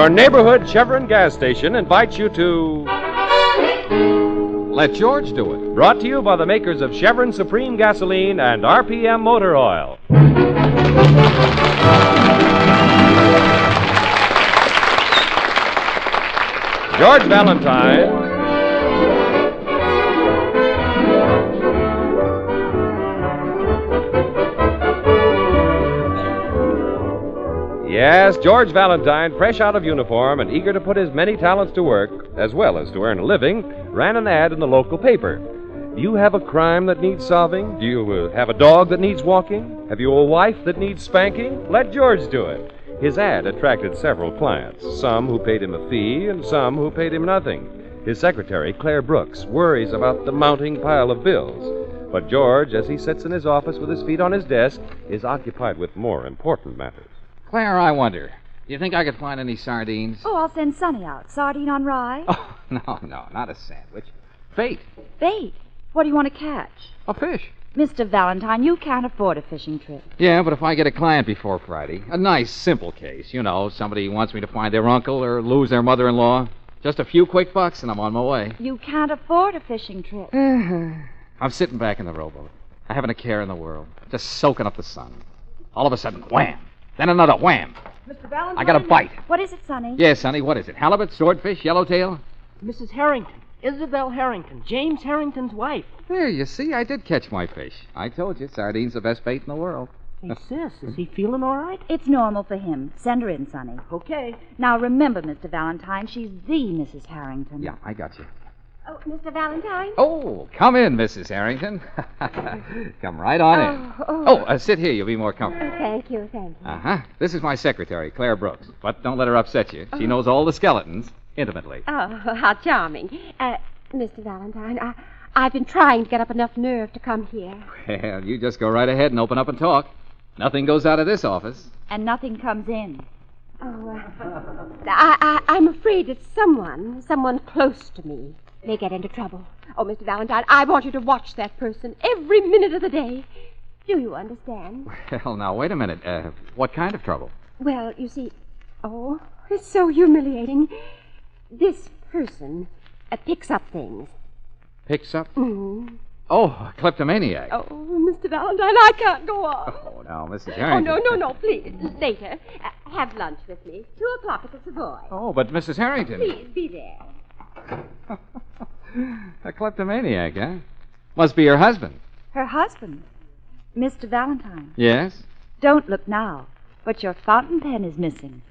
Your neighborhood Chevron gas station invites you to Let George do it. Brought to you by the makers of Chevron Supreme Gasoline and RPM Motor Oil. George Valentine. Yes, George Valentine, fresh out of uniform and eager to put his many talents to work, as well as to earn a living, ran an ad in the local paper. Do you have a crime that needs solving? Do you have a dog that needs walking? Have you a wife that needs spanking? Let George do it. His ad attracted several clients, some who paid him a fee and some who paid him nothing. His secretary, Claire Brooks, worries about the mounting pile of bills. But George, as he sits in his office with his feet on his desk, is occupied with more important matters. Claire, I wonder, do you think I could find any sardines? Oh, I'll send Sonny out. Sardine on rye? Oh, no, not a sandwich. Bait. Bait? What do you want to catch? A fish. Mr. Valentine, you can't afford a fishing trip. Yeah, but if I get a client before Friday, a nice, simple case, you know, somebody wants me to find their uncle or lose their mother-in-law, just a few quick bucks and I'm on my way. You can't afford a fishing trip. I'm sitting back in the rowboat. I haven't a care in the world, just soaking up the sun. All of a sudden, wham! Then another wham. Mr. Valentine? I got a bite. What is it, Sonny? Yes, Sonny, what is it? Halibut, swordfish, yellowtail? Mrs. Harrington. Isabel Harrington. James Harrington's wife. There, you see, I did catch my fish. I told you, sardine's the best bait in the world. Hey, sis, is he feeling all right? It's normal for him. Send her in, Sonny. Okay. Now, remember, Mr. Valentine, she's the Mrs. Harrington. Yeah, I got you. Oh, Mr. Valentine? Oh, come in, Mrs. Harrington. Come right on in. Sit here. You'll be more comfortable. Thank you. Uh-huh. This is my secretary, Claire Brooks. But don't let her upset you. She knows all the skeletons intimately. Oh, how charming. Mr. Valentine, I've been trying to get up enough nerve to come here. Well, you just go right ahead and open up and talk. Nothing goes out of this office. And nothing comes in. Oh, I'm afraid that someone close to me may get into trouble. Oh, Mr. Valentine, I want you to watch that person every minute of the day. Do you understand? Well, now, wait a minute. What kind of trouble? Well, you see... Oh, it's so humiliating. This person picks up things. Picks up? Mm-hmm. Oh, a kleptomaniac. Oh, Mr. Valentine, I can't go on. Oh, now, Mrs. Harrington. Oh, no, please. Later. Have lunch with me. 2:00 at the Savoy. Oh, but Mrs. Harrington. Please, be there. A kleptomaniac, huh? Must be her husband. Her husband? Mr. Valentine. Yes? Don't look now, but your fountain pen is missing.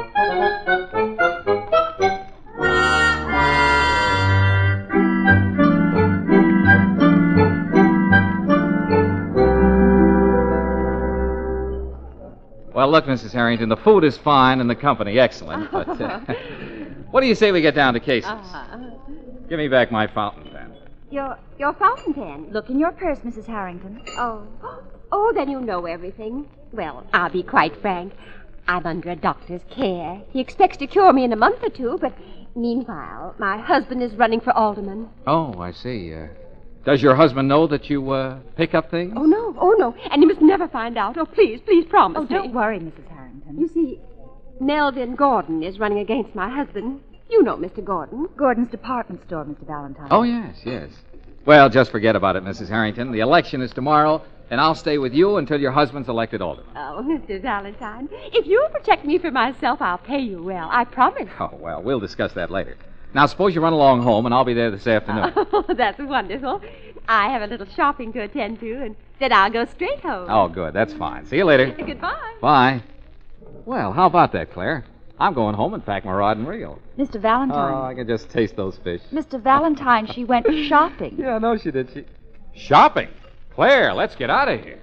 Well, look, Mrs. Harrington, the food is fine and the company excellent, but what do you say we get down to cases? Give me back my fountain pen. Your fountain pen? Look in your purse, Mrs. Harrington. Oh, then you know everything. Well, I'll be quite frank. I'm under a doctor's care. He expects to cure me in a month or two, but meanwhile, my husband is running for alderman. Oh, I see. Does your husband know that you pick up things? Oh, no. And he must never find out. Oh, please promise me. Don't worry, Mrs. Harrington. You see, Melvin Gordon is running against my husband. You know Mr. Gordon. Gordon's department store, Mr. Valentine. Oh, yes. Well, just forget about it, Mrs. Harrington. The election is tomorrow, and I'll stay with you until your husband's elected alderman. Oh, Mr. Valentine, if you'll protect me from myself, I'll pay you well. I promise. Oh, well, we'll discuss that later. Now, suppose you run along home, and I'll be there this afternoon. Oh, that's wonderful. I have a little shopping to attend to, and then I'll go straight home. Oh, good. That's fine. See you later. Goodbye. Bye. Well, how about that, Claire? I'm going home and pack my rod and reel. Mr. Valentine. Oh, I can just taste those fish. Mr. Valentine, she went shopping. Yeah, I know she did. Shopping? Claire, let's get out of here.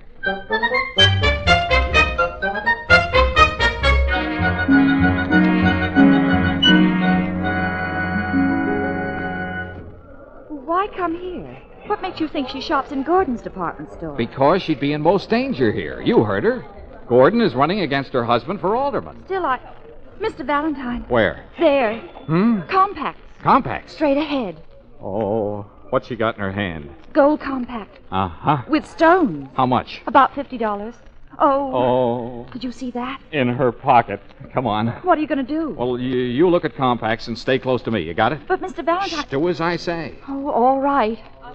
Why come here? What makes you think she shops in Gordon's department store? Because she'd be in most danger here. You heard her. Gordon is running against her husband for alderman. Still, Mr. Valentine. Where? There. Compacts. Compacts? Straight ahead. Oh, what's she got in her hand? Gold compact. Uh-huh. With stones. How much? About $50. Oh. Oh, Did you see that? in her pocket. Come on. What are you going to do? Well, you look at compacts and stay close to me. You got it? But, Mr. Valentine... Shh, do as I say. Oh, all right.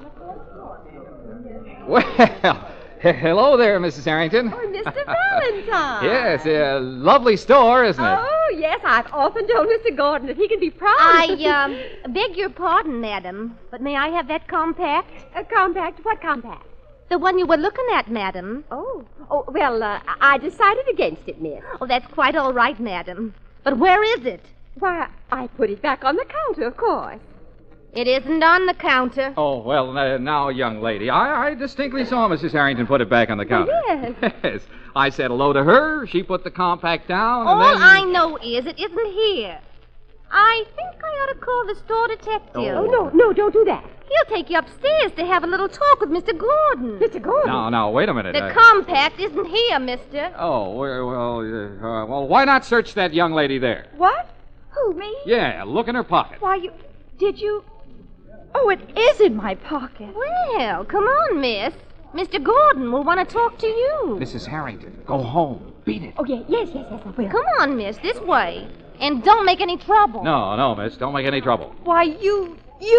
Well, hello there, Mrs. Harrington. Oh, Mr. Valentine. Yes, lovely store, isn't it? Oh, yes, I've often told Mr. Gordon that he can be proud. I beg your pardon, madam, but may I have that compact? A compact? What compact? The one you were looking at, madam. Oh, well, I decided against it, miss. Oh, that's quite all right, madam. But where is it? Why, I put it back on the counter, of course. It isn't on the counter. Oh, well, now, young lady, I distinctly saw Mrs. Harrington put it back on the counter. Yes. Yes. I said hello to her. She put the compact down, and All then... I know is it isn't here. I think I ought to call the store detective. Oh, no, don't do that. He'll take you upstairs to have a little talk with Mr. Gordon. Mr. Gordon. No, wait a minute. The compact isn't here, mister. Oh, well, why not search that young lady there? What? Who, me? Yeah, look in her pocket. Why, did you... Oh, it is in my pocket. Well, come on, miss. Mr. Gordon will want to talk to you. Mrs. Harrington, go home. Beat it. Oh, yes, I will. Come on, miss, this way. And don't make any trouble. No, miss, don't make any trouble. Why, you...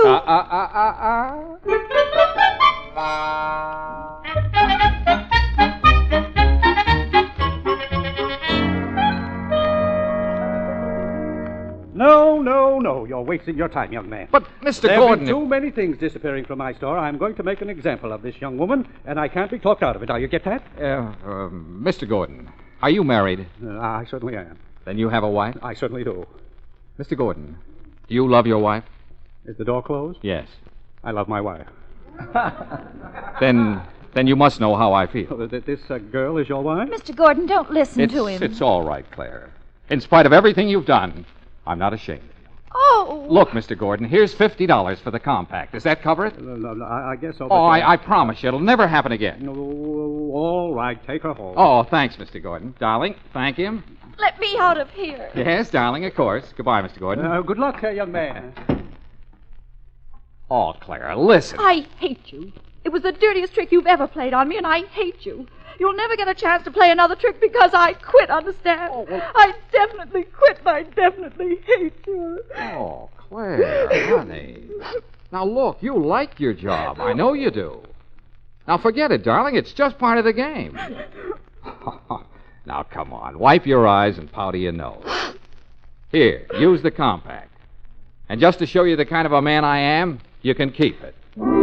No. You're wasting your time, young man. But, Mr. There Gordon... have been too many things disappearing from my store. I'm going to make an example of this young woman, and I can't be talked out of it. Now, you get that? Mr. Gordon, are you married? I certainly am. Then you have a wife? I certainly do. Mr. Gordon, do you love your wife? Is the door closed? Yes. I love my wife. Then you must know how I feel. This girl is your wife? Mr. Gordon, don't listen to him. It's all right, Claire. In spite of everything you've done, I'm not ashamed. Oh! Look, Mr. Gordon, here's $50 for the compact. Does that cover it? No, I guess so. Oh, I promise you, it'll never happen again. No, all right, take her home. Oh, thanks, Mr. Gordon. Darling, thank him. Let me out of here. Yes, darling, of course. Goodbye, Mr. Gordon. Good luck, young man. Oh, Claire, listen. I hate you. It was the dirtiest trick you've ever played on me, and I hate you. You'll never get a chance to play another trick because I quit, understand? I definitely quit, and I definitely hate you. Oh, Claire, honey. Now, look, you like your job. I know you do. Now, forget it, darling. It's just part of the game. Now, come on. Wipe your eyes and powder your nose. Here, use the compact. And just to show you the kind of a man I am, you can keep it.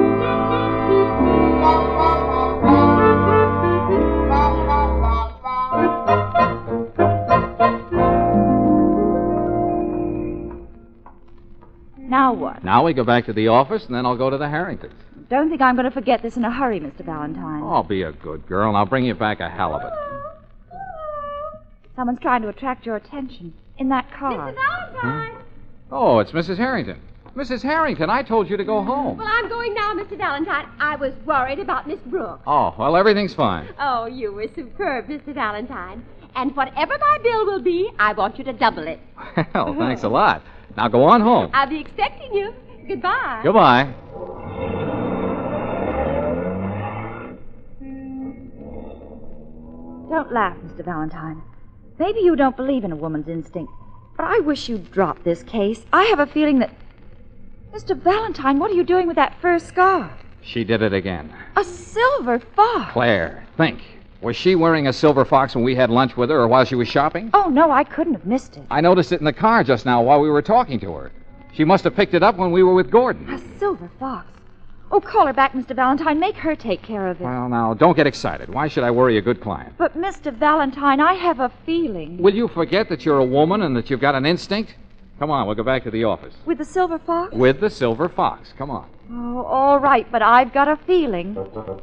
Now what? Now we go back to the office, and then I'll go to the Harringtons. Don't think I'm going to forget this in a hurry, Mr. Valentine. Oh, be a good girl, and I'll bring you back a halibut. Someone's trying to attract your attention in that car. Mr. Valentine. Oh, it's Mrs. Harrington. Mrs. Harrington, I told you to go home. Well, I'm going now, Mr. Valentine. I was worried about Miss Brooks. Oh, well, everything's fine. Oh, you were superb, Mr. Valentine. And whatever my bill will be, I want you to double it. Well, thanks a lot. Now go on home. I'll be expecting you. Goodbye. Goodbye. Don't laugh, Mr. Valentine. Maybe you don't believe in a woman's instinct, but I wish you'd drop this case. I have a feeling that... Mr. Valentine, what are you doing with that fur scarf? She did it again. A silver fox. Claire, think. Was she wearing a silver fox when we had lunch with her or while she was shopping? Oh, no, I couldn't have missed it. I noticed it in the car just now while we were talking to her. She must have picked it up when we were with Gordon. A silver fox. Oh, call her back, Mr. Valentine. Make her take care of it. Well, now, don't get excited. Why should I worry a good client? But, Mr. Valentine, I have a feeling. Will you forget that you're a woman and that you've got an instinct? Come on, we'll go back to the office. With the silver fox? With the silver fox. Come on. Oh, all right, but I've got a feeling.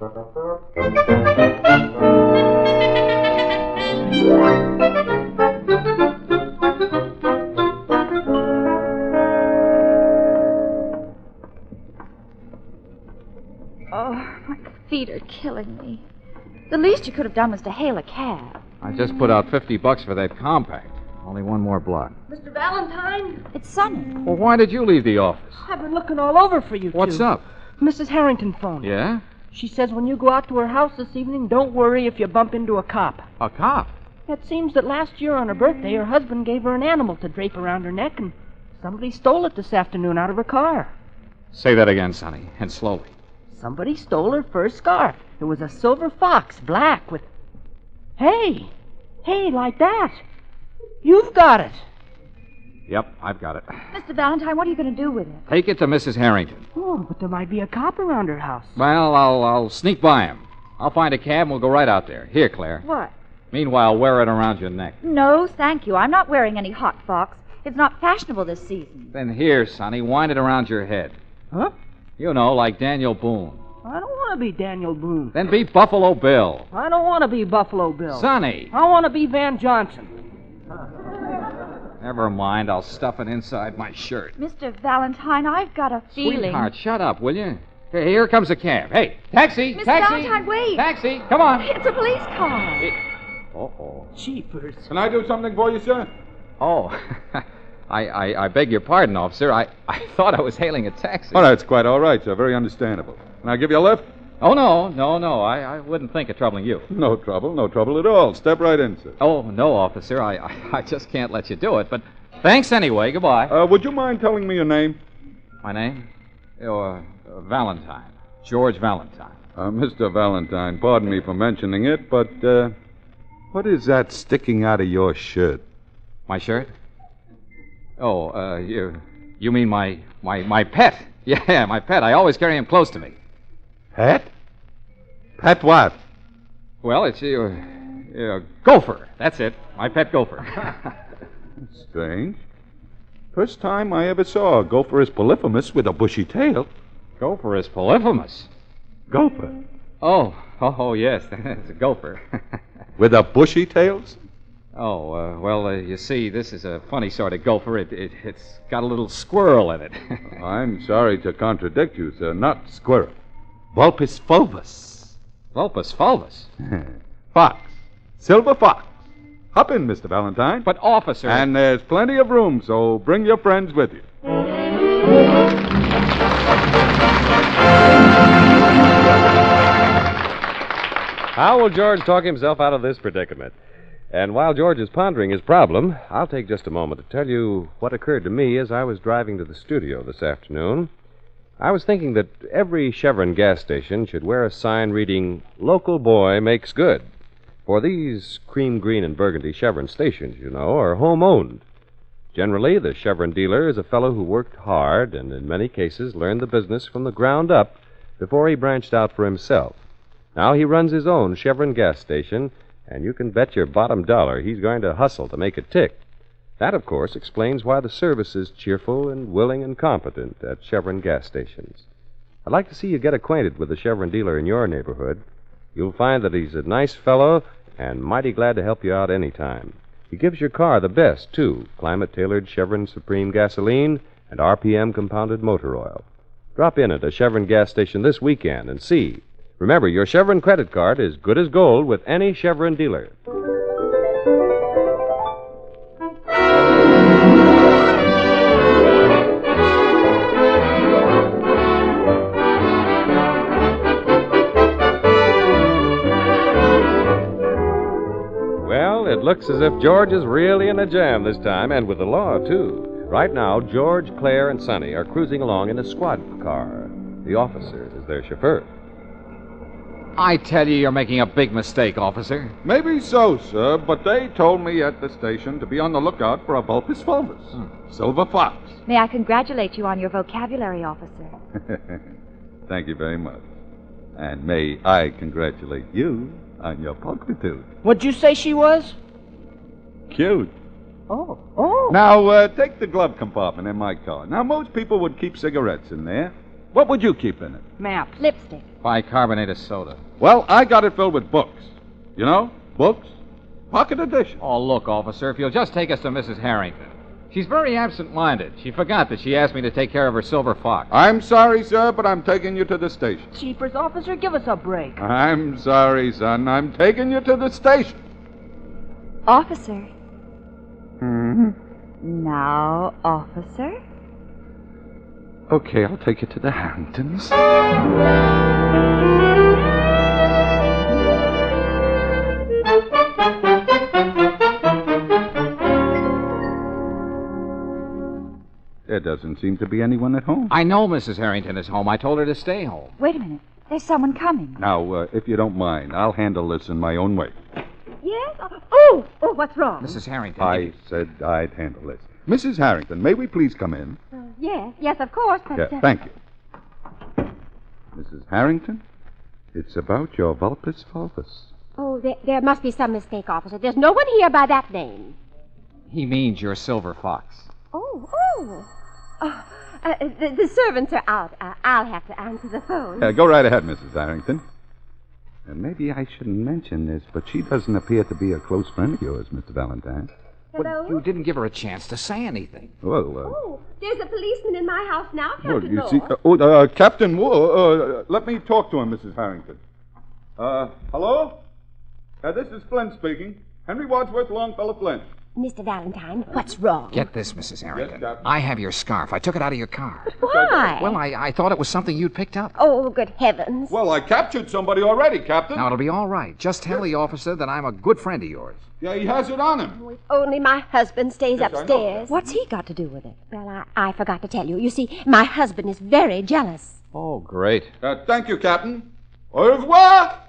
Oh, my feet are killing me. The least you could have done was to hail a cab. I just put out $50 for that compact. Only one more block. Mr. Valentine, It's sunny. Well, why did you leave the office? I've been looking all over for you What's two. up? Mrs. Harrington phoned. Yeah? She says when you go out to her house this evening, don't worry if you bump into a cop. A cop? It seems that last year on her birthday, her husband gave her an animal to drape around her neck, and somebody stole it this afternoon out of her car. Say that again, Sonny, and slowly. Somebody stole her fur scarf. It was a silver fox, black, with... Hey, like that. You've got it. Yep, I've got it. Mr. Valentine, what are you going to do with it? Take it to Mrs. Harrington. Oh, but there might be a cop around her house. Well, I'll sneak by him. I'll find a cab and we'll go right out there. Here, Claire. What? Meanwhile, wear it around your neck. No, thank you. I'm not wearing any hot fox. It's not fashionable this season. Then here, Sonny, wind it around your head. Huh? You know, like Daniel Boone. I don't want to be Daniel Boone. Then be Buffalo Bill. I don't want to be Buffalo Bill. Sonny! I want to be Van Johnson. Never mind, I'll stuff it inside my shirt. Mr. Valentine, I've got a feeling... Sweetheart, shut up, will you? Here comes a cab. Hey, taxi! Mr. Taxi! Valentine, wait! Taxi! Come on! It's a police car. Uh-oh. Jeepers. Can I do something for you, sir? Oh, I beg your pardon, officer. I thought I was hailing a taxi. Oh, that's quite all right, sir. Very understandable. Can I give you a lift? Oh, no. I wouldn't think of troubling you. No trouble at all. Step right in, sir. Oh, no, officer. I just can't let you do it. But thanks anyway. Goodbye. Would you mind telling me your name? My name? Valentine. George Valentine. Mr. Valentine, pardon me for mentioning it, but, what is that sticking out of your shirt? My shirt? Oh, you mean my pet? Yeah, my pet. I always carry him close to me. Pet? Pet what? Well, it's Gopher. That's it. My pet Gopher. Strange. First time I ever saw a Gopherus polyphemus with a bushy tail. Gopher is polyphemus. Gopher? Oh, yes. It's a gopher. With a bushy tail? Well, you see, this is a funny sort of gopher. It's got a little squirrel in it. I'm sorry to contradict you, sir. Not squirrel. Vulpes fulvus. Vulpus fulvus? Fox. Silver fox. Hop in, Mr. Valentine. But, officer... And there's plenty of room, so bring your friends with you. How will George talk himself out of this predicament? And while George is pondering his problem, I'll take just a moment to tell you what occurred to me as I was driving to the studio this afternoon. I was thinking that every Chevron gas station should wear a sign reading, "Local boy makes good." For these cream, green, and burgundy Chevron stations, you know, are home-owned. Generally, the Chevron dealer is a fellow who worked hard and in many cases learned the business from the ground up before he branched out for himself. Now he runs his own Chevron gas station, and you can bet your bottom dollar he's going to hustle to make it tick. That, of course, explains why the service is cheerful and willing and competent at Chevron gas stations. I'd like to see you get acquainted with the Chevron dealer in your neighborhood. You'll find that he's a nice fellow and mighty glad to help you out any time. He gives your car the best, too, climate-tailored Chevron Supreme gasoline and RPM compounded motor oil. Drop in at a Chevron gas station this weekend and see. Remember, your Chevron credit card is good as gold with any Chevron dealer. Well, it looks as if George is really in a jam this time, and with the law, too. Right now, George, Claire, and Sonny are cruising along in a squad car. The officer is their chauffeur. I tell you, you're making a big mistake, officer. Maybe so, sir, but they told me at the station to be on the lookout for a Vulpes fulvus. Silver fox. May I congratulate you on your vocabulary, officer? Thank you very much. And may I congratulate you on your pulchritude. What'd you say she was? Cute. Oh. Now, take the glove compartment in my car. Now, most people would keep cigarettes in there. What would you keep in it? Maps. Lipstick. Bicarbonate of soda. Well, I got it filled with books. You know, books. Pocket edition. Oh, look, officer, if you'll just take us to Mrs. Harrington. She's very absent-minded. She forgot that she asked me to take care of her silver fox. I'm sorry, sir, but I'm taking you to the station. Jeepers, officer, give us a break. I'm sorry, son. I'm taking you to the station. Officer. Hmm? Now, officer. Okay, I'll take you to the Harringtons. There doesn't seem to be anyone at home. I know Mrs. Harrington is home. I told her to stay home. Wait a minute. There's someone coming. Now, if you don't mind, I'll handle this in my own way. Yes? Oh, what's wrong? Mrs. Harrington. I said I'd handle this. Mrs. Harrington, may we please come in? Yes, of course, but... Yeah, thank you. Mrs. Harrington, it's about your Vulpes Fulvus. Oh, there must be some mistake, officer. There's no one here by that name. He means your silver fox. Oh. The servants are out. I'll have to answer the phone. Go right ahead, Mrs. Harrington. And maybe I shouldn't mention this, but she doesn't appear to be a close friend of yours, Mr. Valentine. Hello? Well, you didn't give her a chance to say anything. Well, There's a policeman in my house now, well, Captain you Moore. see... Captain Moore, let me talk to him, Mrs. Harrington. Hello? This is Flynn speaking. Henry Wadsworth Longfellow Flynn. Mr. Valentine, what's wrong? Get this, Mrs. Harrington. Yes, Captain. I have your scarf. I took it out of your car. Why? Well, I thought it was something you'd picked up. Oh, good heavens. Well, I captured somebody already, Captain. Now, it'll be all right. Just tell the officer that I'm a good friend of yours. Yeah, he has it on him. If only my husband stays Yes, I know. upstairs. What's he got to do with it? Well, I forgot to tell you. You see, my husband is very jealous. Oh, great. Thank you, Captain. Au revoir!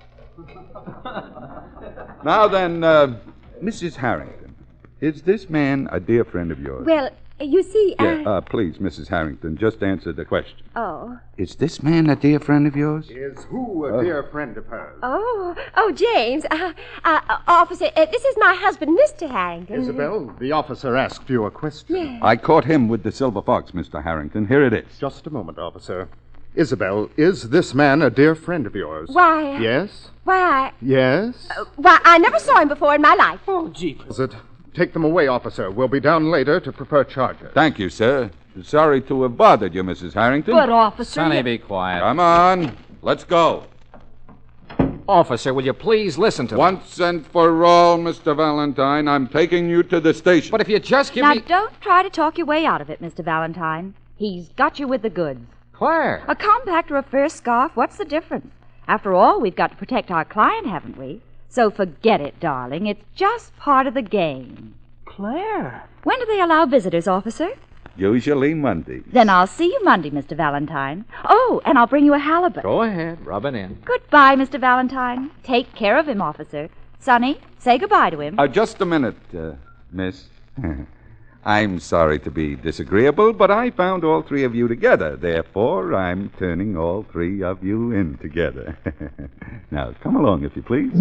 Now then, Mrs. Harrington, is this man a dear friend of yours? Well, you see, Please, Mrs. Harrington, just answer the question. Oh. Is this man a dear friend of yours? Is who a dear friend of hers? Oh, James. Officer, this is my husband, Mr. Harrington. Isabel, the officer asked you a question. Yes. I caught him with the silver fox, Mr. Harrington. Here it is. Just a moment, officer. Isabel, is this man a dear friend of yours? Why? Yes? Why, Yes? I never saw him before in my life. Oh, jeepers. Is it? Take them away, officer. We'll be down later to prepare charges. Thank you, sir. Sorry to have bothered you, Mrs. Harrington. But, officer... Sonny, be quiet. Come on. Let's go. Officer, will you please listen to me? Once and for all, Mr. Valentine, I'm taking you to the station. But if you just give Now, me... don't try to talk your way out of it, Mr. Valentine. He's got you with the goods. Claire. A compact or a fur scarf, what's the difference? After all, we've got to protect our client, haven't we? So forget it, darling. It's just part of the game. Claire. When do they allow visitors, officer? Usually Monday. Then I'll see you Monday, Mr. Valentine. Oh, and I'll bring you a halibut. Go ahead. Rub it in. Goodbye, Mr. Valentine. Take care of him, officer. Sonny, say goodbye to him. Just a minute, miss. I'm sorry to be disagreeable, but I found all three of you together. Therefore, I'm turning all three of you in together. Now, come along, if you please.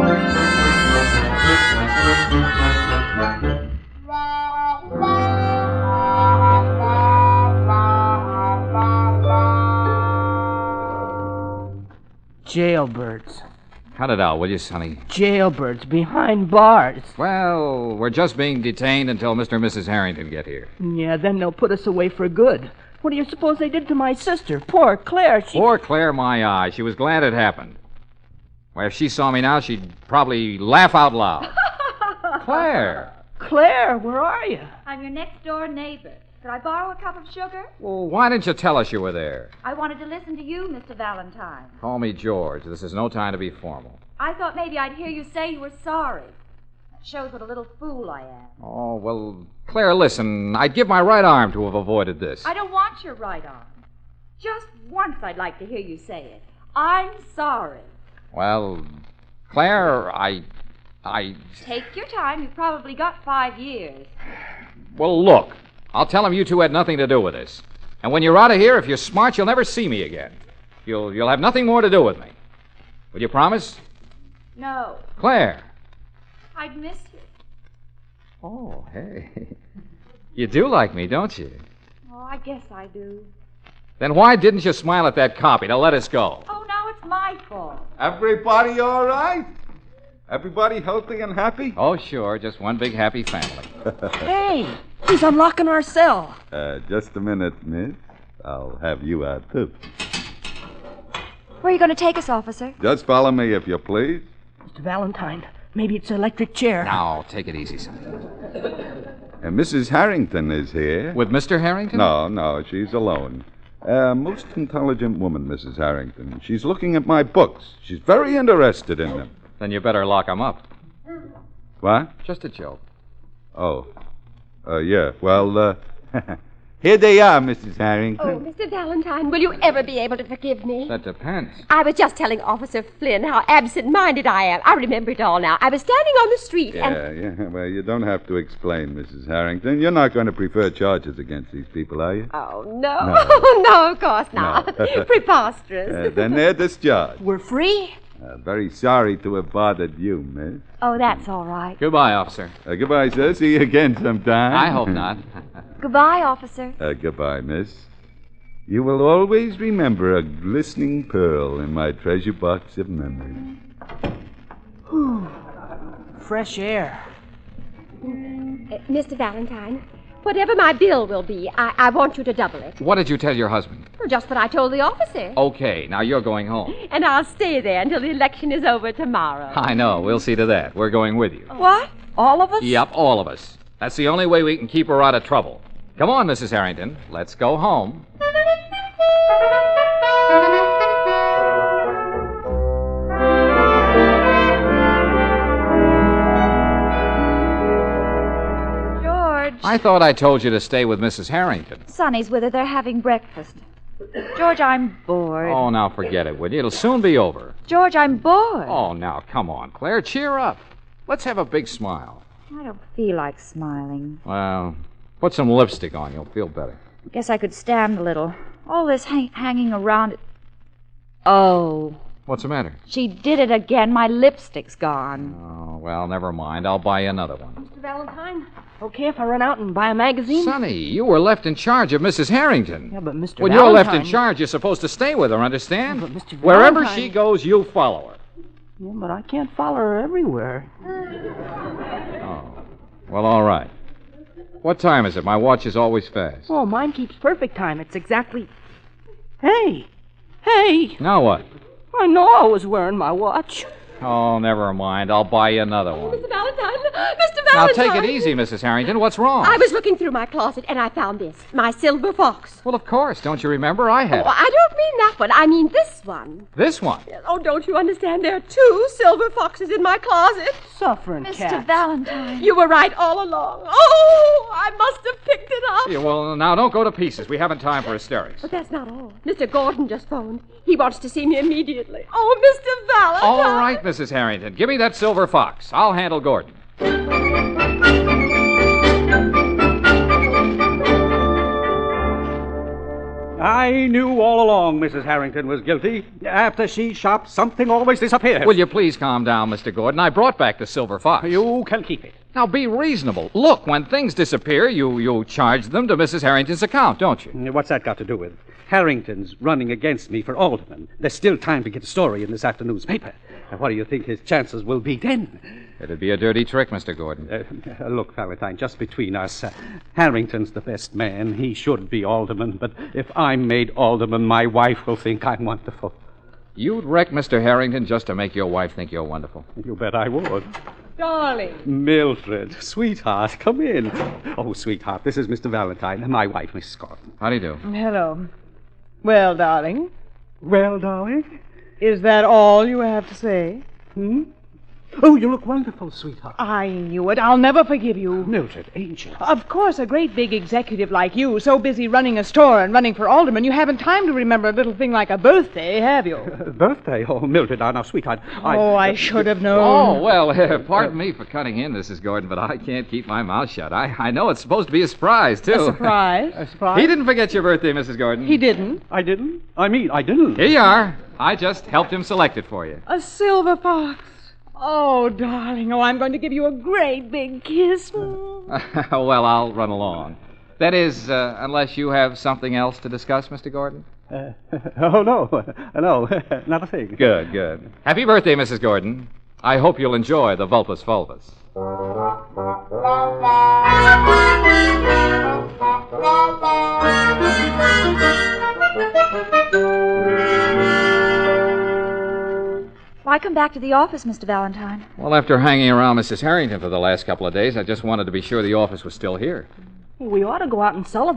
Jailbirds. Cut it out, will you, Sonny? Jailbirds behind bars. Well, we're just being detained until Mr. and Mrs. Harrington get here. Yeah, then they'll put us away for good. What do you suppose they did to my sister? Poor Claire, she... Poor Claire, my eye. She was glad it happened. Why, if she saw me now, she'd probably laugh out loud. Claire! Claire, where are you? I'm your next door neighbor. Could I borrow a cup of sugar? Well, why didn't you tell us you were there? I wanted to listen to you, Mr. Valentine. Call me George. This is no time to be formal. I thought maybe I'd hear you say you were sorry. That shows what a little fool I am. Oh, well, Claire, listen. I'd give my right arm to have avoided this. I don't want your right arm. Just once I'd like to hear you say it. I'm sorry. Well, Claire, I... Take your time. You've probably got 5 years. Well, look. I'll tell him you two had nothing to do with this. And when you're out of here, if you're smart, you'll never see me again. You'll have nothing more to do with me. Will you promise? No. Claire. I'd miss you. Oh, hey. You do like me, don't you? Oh, I guess I do. Then why didn't you smile at that copy to let us go? Oh, now it's my fault. Everybody all right? Everybody healthy and happy? Oh, sure. Just one big happy family. Hey, he's unlocking our cell. Just a minute, miss. I'll have you out, too. Where are you going to take us, officer? Just follow me, if you please. Mr. Valentine, maybe it's an electric chair. Now, take it easy, Sonny. And Mrs. Harrington is here. With Mr. Harrington? No, she's alone. A most intelligent woman, Mrs. Harrington. She's looking at my books. She's very interested in them. Then you better lock 'em up. What? Just a joke. Oh. Yeah. Well, here they are, Mrs. Harrington. Oh, Mr. Valentine, will you ever be able to forgive me? That depends. I was just telling Officer Flynn how absent-minded I am. I remember it all now. I was standing on the street and... Yeah. Well, you don't have to explain, Mrs. Harrington. You're not going to prefer charges against these people, are you? Oh, no. No. No, of course not. No. Preposterous. Then they're discharged. We're free? Very sorry to have bothered you, miss. Oh, that's all right. Goodbye, officer. Goodbye, sir. See you again sometime. I hope not. Goodbye, officer. Goodbye, miss. You will always remember a glistening pearl in my treasure box of memories. Fresh air. Mr. Valentine, whatever my bill will be, I want you to double it. What did you tell your husband? Well, just what I told the officer. Okay, now you're going home. And I'll stay there until the election is over tomorrow. I know. We'll see to that. We're going with you. What? All of us? Yep, all of us. That's the only way we can keep her out of trouble. Come on, Mrs. Harrington. Let's go home. George. I thought I told you to stay with Mrs. Harrington. Sonny's with her. They're having breakfast. George, I'm bored. Oh, now forget it, will you? It'll soon be over. George, I'm bored. Oh, now, come on, Claire. Cheer up. Let's have a big smile. I don't feel like smiling. Well, put some lipstick on. You'll feel better. Guess I could stand a little. All this hanging around. Oh, What's the matter? she did it again. My lipstick's gone. Oh, well, never mind. I'll buy you another one. Mr. Valentine, okay if I run out and buy a magazine? Sonny, you were left in charge of Mrs. Harrington. Yeah, but Mr. When Valentine... you're left in charge, you're supposed to stay with her, understand? But Mr. Wherever Valentine- she goes, you follow her. Yeah, but I can't follow her everywhere. Oh. Well, all right. What time is it? My watch is always fast. Oh, mine keeps perfect time. It's exactly... Hey! Hey! Now what? I know I was wearing my watch. Oh, never mind. I'll buy you another one. Mr. Valentine! Mr. Now, Valentine! take it easy, Mrs. Harrington. What's wrong? I was looking through my closet and I found this. My silver fox. Well, of course. Don't you remember? I had Oh, it. I don't mean that one. I mean this one. This one. Oh, don't you understand? There are 2 silver foxes in my closet. Suffering Mr. cat. Valentine. You were right all along. Oh, I must have picked it up. Yeah, well, now, don't go to pieces. We haven't time for hysterics. But that's not all. Mr. Gordon just phoned. He wants to see me immediately. Oh, Mr. Valentine. All right, Mrs. Harrington. Give me that silver fox. I'll handle Gordon. I knew all along Mrs. Harrington was guilty. After she shopped, something always disappears. Will you please calm down, Mr. Gordon? I brought back the silver fox. You can keep it. Now, be reasonable. Look, when things disappear, you charge them to Mrs. Harrington's account, don't you? What's that got to do with Harrington's running against me for alderman? There's still time to get a story in this afternoon's paper. Now, what do you think his chances will be then? It'd be a dirty trick, Mr. Gordon. Look, Valentine, just between us, Harrington's the best man. He should be alderman. But if I'm made alderman, my wife will think I'm wonderful. You'd wreck Mr. Harrington just to make your wife think you're wonderful. You bet I would. Darling. Mildred, sweetheart, come in. Oh, sweetheart, this is Mr. Valentine, my wife, Miss Gordon. How do you do? Hello. Well, darling, Well, darling? is that all you have to say? Oh, you look wonderful, sweetheart. I knew it. I'll never forgive you. Mildred, angel. Of course, a great big executive like you, so busy running a store and running for alderman, you haven't time to remember a little thing like a birthday, have you? Birthday? Oh, Mildred, now, sweetheart. I should have known. Oh, well, pardon me for cutting in, Mrs. Gordon, but I can't keep my mouth shut. I know it's supposed to be a surprise, too. A surprise? A surprise? He didn't forget your birthday, Mrs. Gordon. He didn't. I didn't? I didn't. Here you are. I just helped him select it for you. A silver fox. Oh, darling. Oh, I'm going to give you a great big kiss. Well, I'll run along. That is, unless you have something else to discuss, Mr. Gordon? Oh, no. No, not a thing. Good, good. Happy birthday, Mrs. Gordon. I hope you'll enjoy the Vulpus Fulvus. Why come back to the office, Mr. Valentine? Well, after hanging around Mrs. Harrington for the last couple of days, I just wanted to be sure the office was still here. We ought to go out and celebrate.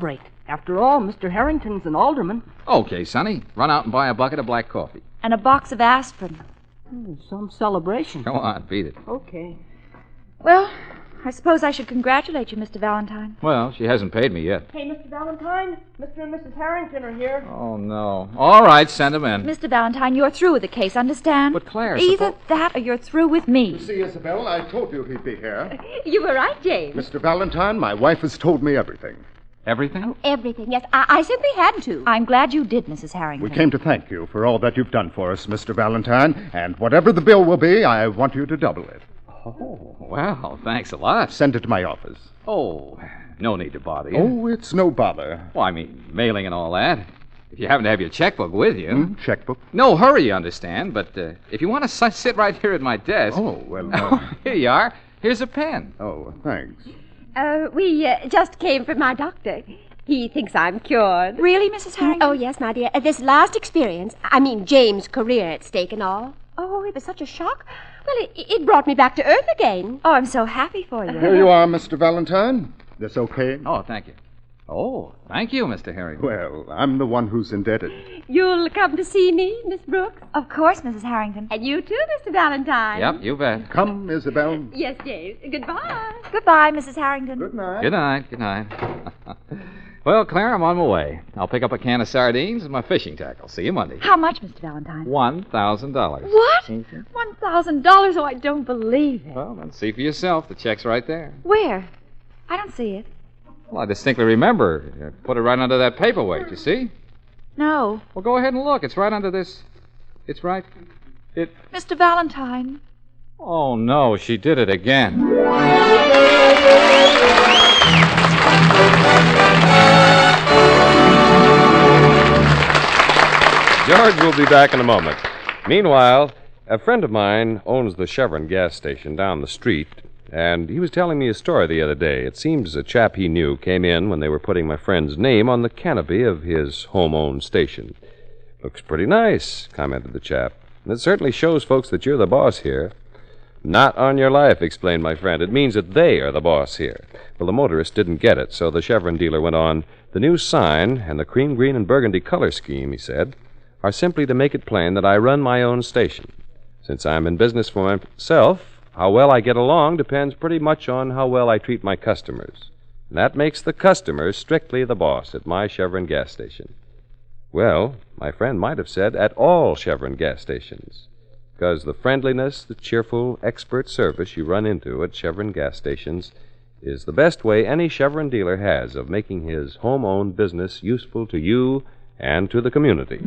After all, Mr. Harrington's an alderman. Okay, Sonny. Run out and buy a bucket of black coffee. And a box of aspirin. Some celebration. Go on, beat it. Okay. Well, I suppose I should congratulate you, Mr. Valentine. Well, she hasn't paid me yet. Hey, Mr. Valentine, Mr. and Mrs. Harrington are here. Oh, no. All right, send him in. Mr. Valentine, you're through with the case, understand? But, Claire, Either that or you're through with me. See, Isabel, I told you he'd be here. You were right, James. Mr. Valentine, my wife has told me everything. Everything? Everything, yes. I simply had to. I'm glad you did, Mrs. Harrington. We came to thank you for all that you've done for us, Mr. Valentine, and whatever the bill will be, I want you to double it. Oh, well, thanks a lot. Send it to my office. Oh, no need to bother you. Oh, it's no bother. Well, I mean, mailing and all that. If you happen to have your checkbook with you. Checkbook? No hurry, you understand, but if you want to sit right here at my desk. Oh, well. Here you are. Here's a pen. Oh, thanks. We just came from my doctor. He thinks I'm cured. Really, Mrs. Harrington? Oh, yes, my dear. This last experience, James' career at stake and all. Oh, it was such a shock. Well, it brought me back to earth again. Oh, I'm so happy for you. Here you are, Mr. Valentine. This okay? Oh, thank you. Oh, thank you, Mr. Harrington. Well, I'm the one who's indebted. You'll come to see me, Miss Brooks? Of course, Mrs. Harrington. And you too, Mr. Valentine. Yep, you bet. Come, Isabel. Yes, James. Goodbye. Goodbye, Mrs. Harrington. Good night. Good night, good night. Well, Claire, I'm on my way. I'll pick up a can of sardines and my fishing tackle. See you Monday. How much, Mr. Valentine? $1,000. What? Mhm. $1,000? Oh, I don't believe it. Well, then see for yourself. The check's right there. Where? I don't see it. Well, I distinctly remember. I put it right under that paperweight, you see? No. Well, go ahead and look. It's right under this. It's right. Mr. Valentine. Oh, no, she did it again. George will be back in a moment. Meanwhile, a friend of mine owns the Chevron gas station down the street, and he was telling me a story the other day. It seems a chap he knew came in when they were putting my friend's name on the canopy of his home-owned station. Looks pretty nice, commented the chap. And it certainly shows folks that you're the boss here. Not on your life, explained my friend. It means that they are the boss here. Well, the motorist didn't get it, so the Chevron dealer went on. The new sign and the cream, green, and burgundy color scheme, he said, are simply to make it plain that I run my own station. Since I'm in business for myself, how well I get along depends pretty much on how well I treat my customers. And that makes the customer strictly the boss at my Chevron gas station. Well, my friend might have said at all Chevron gas stations, because the friendliness, the cheerful, expert service you run into at Chevron gas stations is the best way any Chevron dealer has of making his home-owned business useful to you and to the community.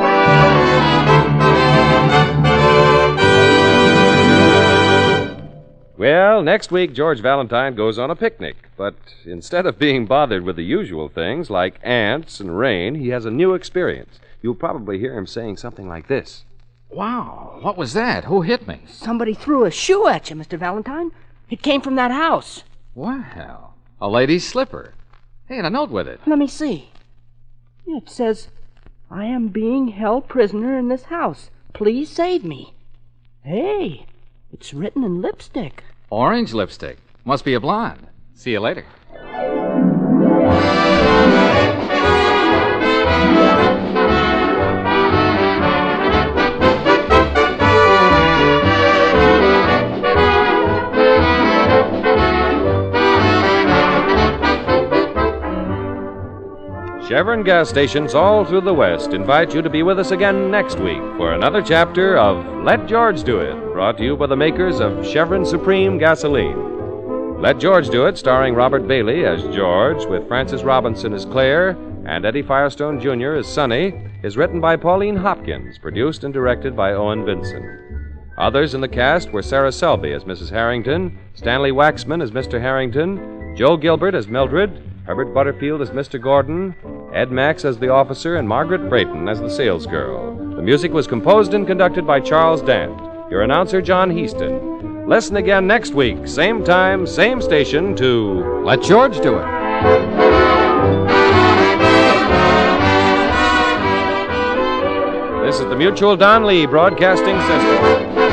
Well, next week, George Valentine goes on a picnic. But instead of being bothered with the usual things like ants and rain, he has a new experience. You'll probably hear him saying something like this. Wow, what was that? Who hit me? Somebody threw a shoe at you, Mr. Valentine. It came from that house. Well, a lady's slipper. Hey, and a note with it. Let me see. It says, I am being held prisoner in this house. Please save me. Hey, it's written in lipstick. Orange lipstick. Must be a blonde. See you later. Chevron gas stations all through the West invite you to be with us again next week for another chapter of Let George Do It, brought to you by the makers of Chevron Supreme Gasoline. Let George Do It, starring Robert Bailey as George, with Frances Robinson as Claire, and Eddie Firestone Jr. as Sonny, is written by Pauline Hopkins, produced and directed by Owen Vinson. Others in the cast were Sarah Selby as Mrs. Harrington, Stanley Waxman as Mr. Harrington, Joe Gilbert as Mildred, Herbert Butterfield as Mr. Gordon, Ed Max as the officer, and Margaret Brayton as the salesgirl. The music was composed and conducted by Charles Dant. Your announcer, John Heaston. Listen again next week, same time, same station, to Let George Do It. This is the Mutual Don Lee Broadcasting System.